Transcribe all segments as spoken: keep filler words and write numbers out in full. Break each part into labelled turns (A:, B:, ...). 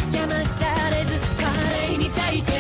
A: 邪魔されず華麗に咲いてる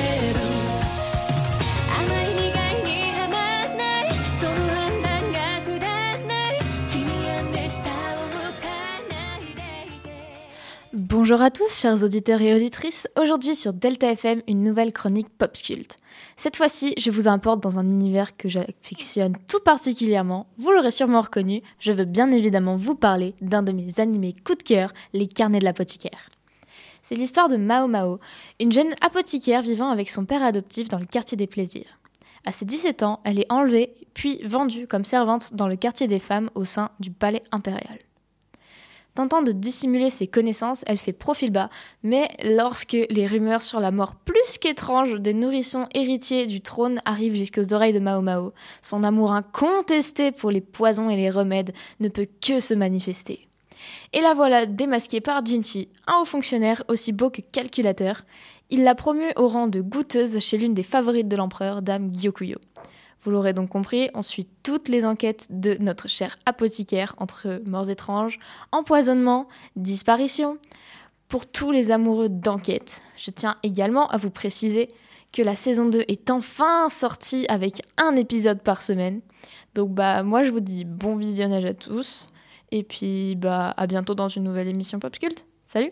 A: 甘い苦いにはまんないその判断がくだんない君やね下を向かないでいて
B: Bonjour à tous, chers auditeurs et auditrices. Aujourd'hui sur Delta F M, une nouvelle chronique pop culte. Cette fois-ci, je vous importe dans un univers que j'affectionne tout particulièrement. Vous l'aurez sûrement reconnu, je veux bien évidemment vous parler d'un de mes animés coup de cœur, Les Carnets de l'apothicaire. C'est l'histoire de Mao Mao, une jeune apothicaire vivant avec son père adoptif dans le quartier des plaisirs. À ses dix-sept ans, elle est enlevée puis vendue comme servante dans le quartier des femmes au sein du palais impérial. Tentant de dissimuler ses connaissances, elle fait profil bas, mais lorsque les rumeurs sur la mort plus qu'étrange des nourrissons héritiers du trône arrivent jusqu'aux oreilles de Mao Mao, son amour incontesté pour les poisons et les remèdes ne peut que se manifester. Et la voilà démasquée par Jinchi, un haut fonctionnaire aussi beau que calculateur. Il l'a promue au rang de goûteuse chez l'une des favorites de l'empereur, Dame Gyokuyo. Vous l'aurez donc compris, on suit toutes les enquêtes de notre cher apothicaire entre morts étranges, empoisonnement, disparition. Pour tous les amoureux d'enquête, je tiens également à vous préciser que la saison deux est enfin sortie avec un épisode par semaine. Donc bah moi je vous dis bon visionnage à tous et puis bah à bientôt dans une nouvelle émission Pop Cult. Salut!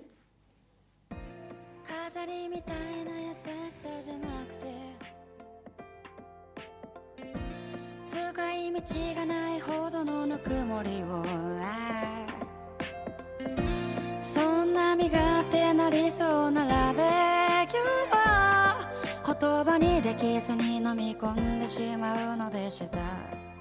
A: 飾りみたいな優しさじゃなくて使い道がないほどのぬくもりをそんな身勝手なりそうなラベキューは言葉にできずに飲み込んでしまうのでした